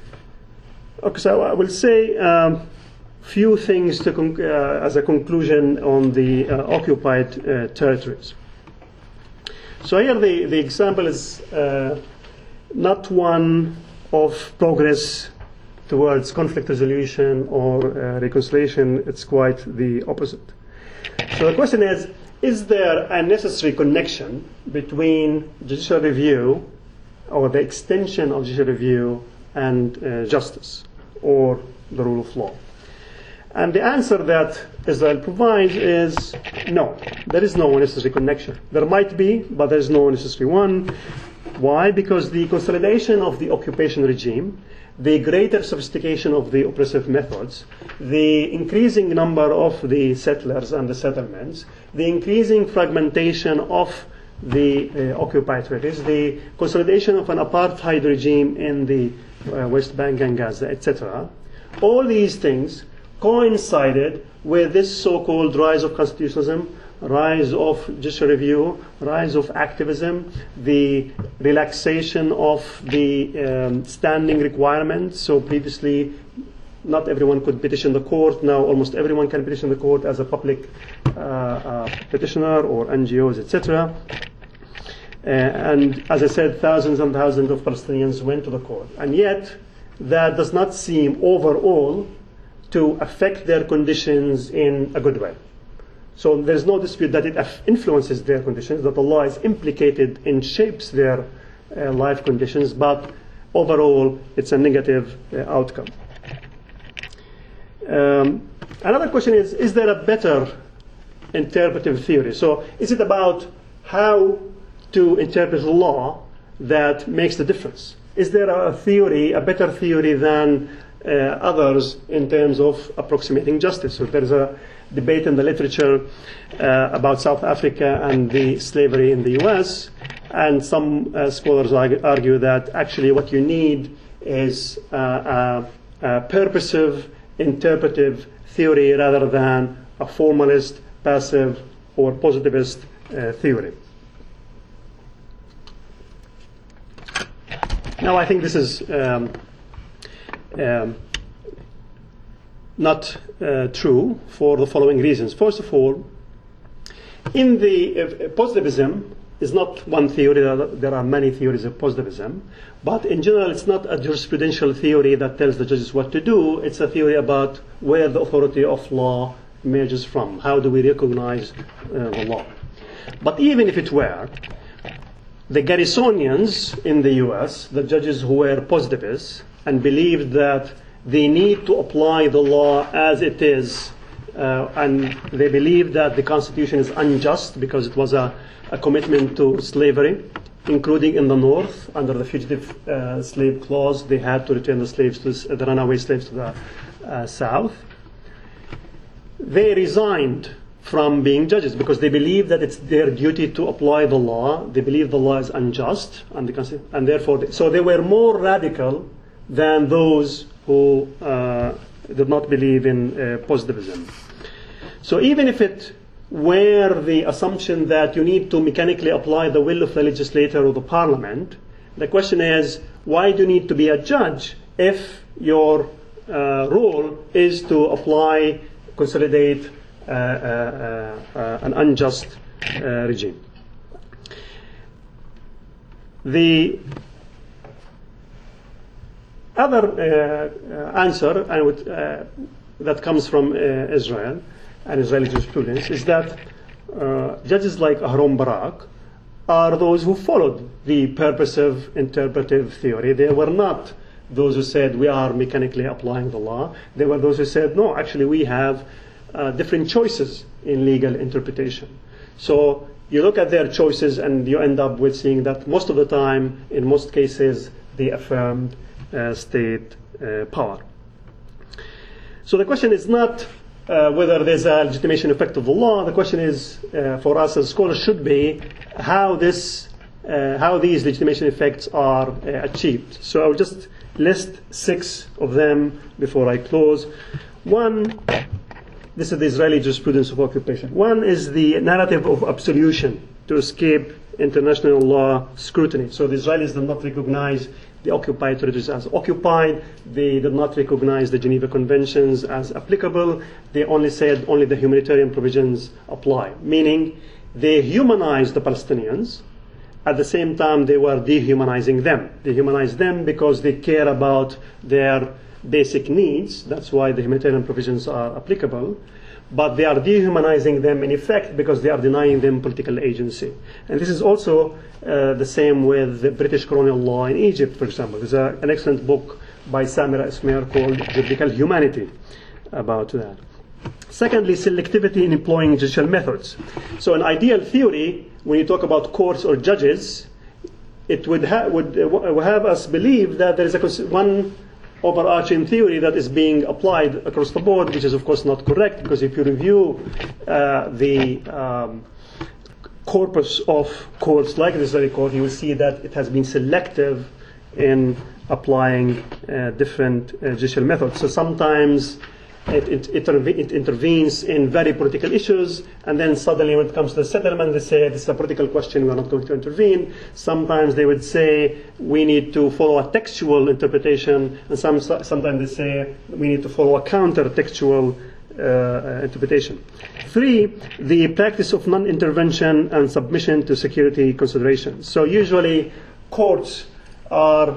Okay, so I will say few things to as a conclusion on the occupied territories. So here the example is not one of progress towards conflict resolution or reconciliation. It's quite the opposite. So the question is there a necessary connection between judicial review or the extension of judicial review and justice or the rule of law? And the answer that Israel provides is no. There is no necessary connection. There might be, but there is no necessary one. Why? Because the consolidation of the occupation regime, the greater sophistication of the oppressive methods, the increasing number of the settlers and the settlements, the increasing fragmentation of the occupied territories, the consolidation of an apartheid regime in the West Bank and Gaza, etc. All these things coincided with this so-called rise of constitutionalism, rise of judicial review, rise of activism, the relaxation of the standing requirements. So previously, not everyone could petition the court. Now almost everyone can petition the court as a public petitioner or NGOs, etc. And as I said, thousands and thousands of Palestinians went to the court. And yet, that does not seem overall to affect their conditions in a good way. So there's no dispute that it influences their conditions, that the law is implicated and shapes their life conditions, but overall it's a negative outcome. Another question is there a better interpretive theory? So is it about how to interpret the law that makes the difference? Is there a theory, a better theory than others in terms of approximating justice? So there's a debate in the literature about South Africa and the slavery in the US, and some scholars argue that actually what you need is a purposive interpretive theory rather than a formalist, passive, or positivist theory. Now I think this is not true for the following reasons. First of all, in the positivism is not one theory. There are many theories of positivism, but in general it's not a jurisprudential theory that tells the judges what to do. It's a theory about where the authority of law emerges from. How do we recognize the law? But even if it were, the Garrisonians in the US, the judges who were positivists and believed that they need to apply the law as it is, and they believed that the Constitution is unjust because it was a commitment to slavery, including in the North under the Fugitive Slave Clause. They had to return the runaway slaves to the South. They resigned from being judges because they believe that it's their duty to apply the law. They believe the law is unjust, and therefore, so they were more radical than those who did not believe in positivism. So even if it were the assumption that you need to mechanically apply the will of the legislator or the parliament, the question is, why do you need to be a judge if your role is to apply, consolidate an unjust regime? The other answer that comes from Israel and Israeli jurisprudence is that judges like Aharon Barak are those who followed the purposive interpretive theory. They were not those who said we are mechanically applying the law. They were those who said no, actually we have different choices in legal interpretation. So you look at their choices and you end up with seeing that most of the time, in most cases, they affirmed state power. So the question is not whether there's a legitimation effect of the law. The question is, for us as scholars, should be how these legitimation effects are achieved. So I'll just list 6 of them before I close. One, this is the Israeli jurisprudence of occupation. One is the narrative of absolution to escape international law scrutiny. So the Israelis do not recognize the occupied territories as occupied. They did not recognize the Geneva Conventions as applicable. They only said only the humanitarian provisions apply, meaning they humanized the Palestinians. At the same time, they were dehumanizing them. They humanized them because they care about their basic needs. That's why the humanitarian provisions are applicable. But they are dehumanizing them in effect because they are denying them political agency. And this is also the same with the British colonial law in Egypt, for example. There's an excellent book by Samira Ismail called Juridical Humanity about that. Secondly, selectivity in employing judicial methods. So in ideal theory, when you talk about courts or judges, it would have us believe that there is one overarching theory that is being applied across the board, which is of course not correct, because if you review the corpus of courts like this very court, you will see that it has been selective in applying different judicial methods. So sometimes it intervenes in very political issues, and then suddenly when it comes to the settlement, they say this is a political question, we are not going to intervene. Sometimes they would say we need to follow a textual interpretation, and sometimes they say we need to follow a counter-textual interpretation. 3, the practice of non-intervention and submission to security considerations. So usually courts are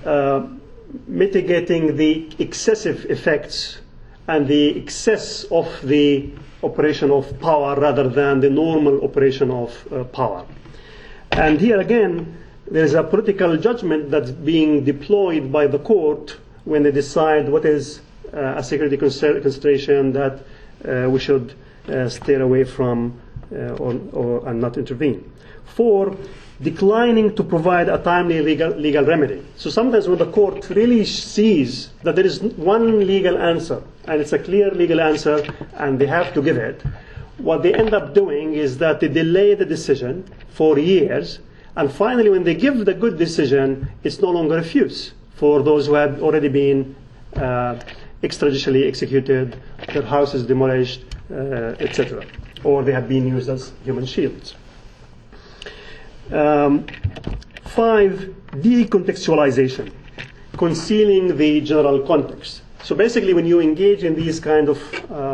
mitigating the excessive effects and the excess of the operation of power rather than the normal operation of power. And here again, there is a political judgment that's being deployed by the court when they decide what is a security consideration that we should steer away from and not intervene. 4, declining to provide a timely legal remedy. So sometimes when the court really sees that there is one legal answer, and it's a clear legal answer, and they have to give it, what they end up doing is that they delay the decision for years, and finally when they give the good decision, it's no longer refused for those who have already been extrajudicially executed, their houses demolished, etc., or they have been used as human shields. 5, decontextualization, concealing the general context. So basically when you engage in these kind of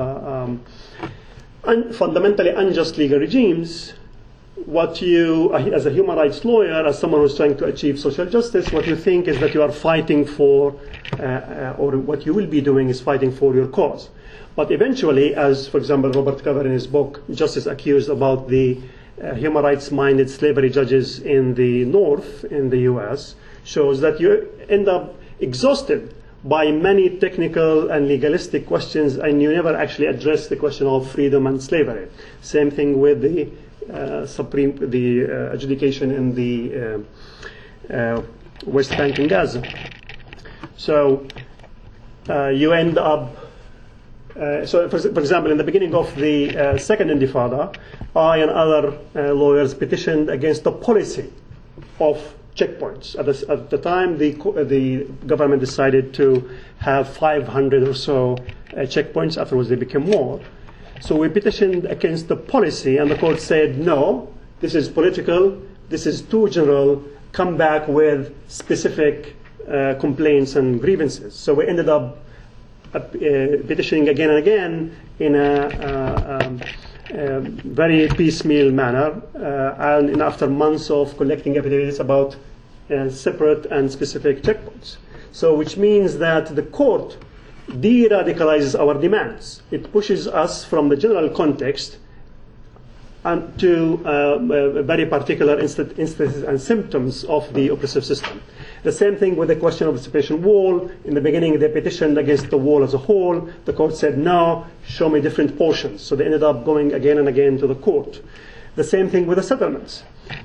fundamentally unjust legal regimes, what you, as a human rights lawyer, as someone who's trying to achieve social justice, what you think is that you are fighting for, or what you will be doing is fighting for your cause. But eventually, as for example Robert Cover in his book Justice Accused about the human rights-minded slavery judges in the North in the US, shows that you end up exhausted by many technical and legalistic questions, and you never actually address the question of freedom and slavery. Same thing with the adjudication in the West Bank and Gaza. So you end up. So, for example, in the beginning of the Second Intifada, I and other lawyers petitioned against the policy of checkpoints. At the time, the government decided to have 500 or so checkpoints. Afterwards, they became more. So we petitioned against the policy, and the court said, no, this is political, this is too general, come back with specific complaints and grievances. So we ended up petitioning again and again in a very piecemeal manner, and after months of collecting evidence about separate and specific checkpoints. So which means that the court de-radicalizes our demands. It pushes us from the general context and to very particular instances and symptoms of the oppressive system. The same thing with the question of the separation wall. In the beginning, they petitioned against the wall as a whole. The court said, no, show me different portions. So they ended up going again and again to the court. The same thing with the settlements.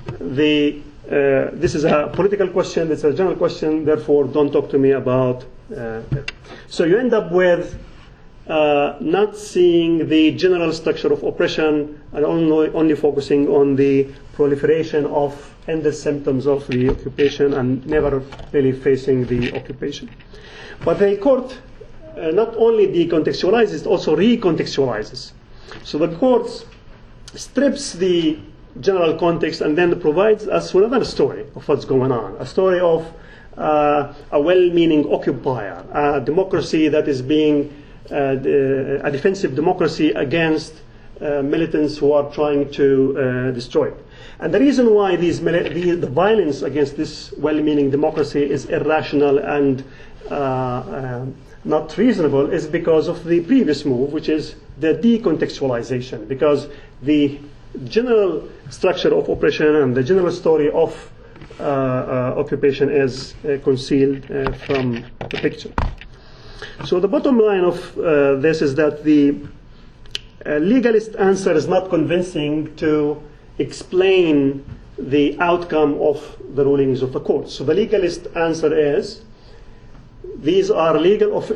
This is a political question, it's a general question, therefore don't talk to me about it. So you end up with not seeing the general structure of oppression and only focusing on the proliferation of endless symptoms of the occupation and never really facing the occupation. But the court not only decontextualizes, it also recontextualizes. So the court strips the general context and then provides us with another story of what's going on, a story of a well-meaning occupier, a democracy that is being a defensive democracy against militants who are trying to destroy it. And the reason why the violence against this well-meaning democracy is irrational and not reasonable is because of the previous move, which is the decontextualization, because the general structure of oppression and the general story of occupation is concealed from the picture. So the bottom line of this is that the legalist answer is not convincing to explain the outcome of the rulings of the court. So the legalist answer is these are jurists,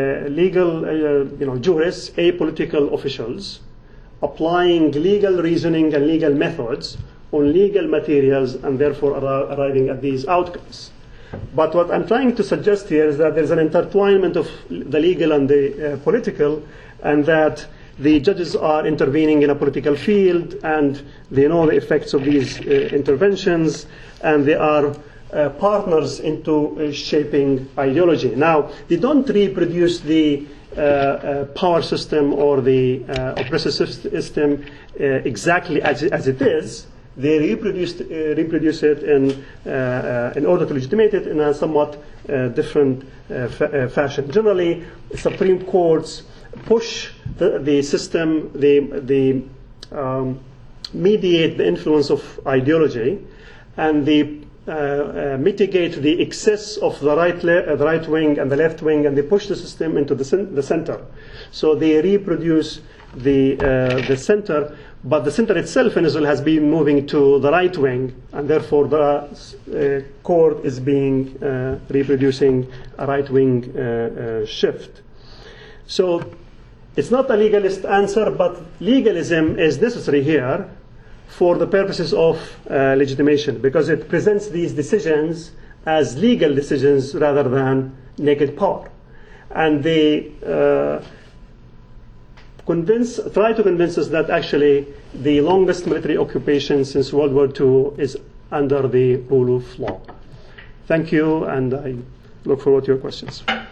apolitical officials, applying legal reasoning and legal methods on legal materials and therefore arriving at these outcomes. But what I'm trying to suggest here is that there's an intertwinement of the legal and the political, and that the judges are intervening in a political field and they know the effects of these interventions, and they are partners into shaping ideology. Now, they don't reproduce the power system or the oppressive system exactly as it is. They reproduce it in order to legitimate it in a somewhat different fashion. Generally, Supreme Courts push the system, they mediate the influence of ideology, and they mitigate the excess of the right wing and the left wing, and they push the system into the center. So they reproduce the center, but the center itself in Israel has been moving to the right wing, and therefore the court is being reproducing a right wing shift. So it's not a legalist answer, but legalism is necessary here for the purposes of legitimation, because it presents these decisions as legal decisions rather than naked power. And they try to convince us that actually the longest military occupation since World War II is under the rule of law. Thank you, and I look forward to your questions.